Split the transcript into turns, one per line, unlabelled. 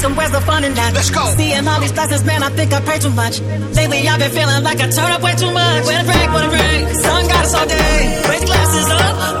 asking where's the fun in that?
Let's go.
Seeing all these blessings, man, I think I pray too much. Lately I've been feeling like I turn up way too much. When it break, sun got us all day. Raise glasses up.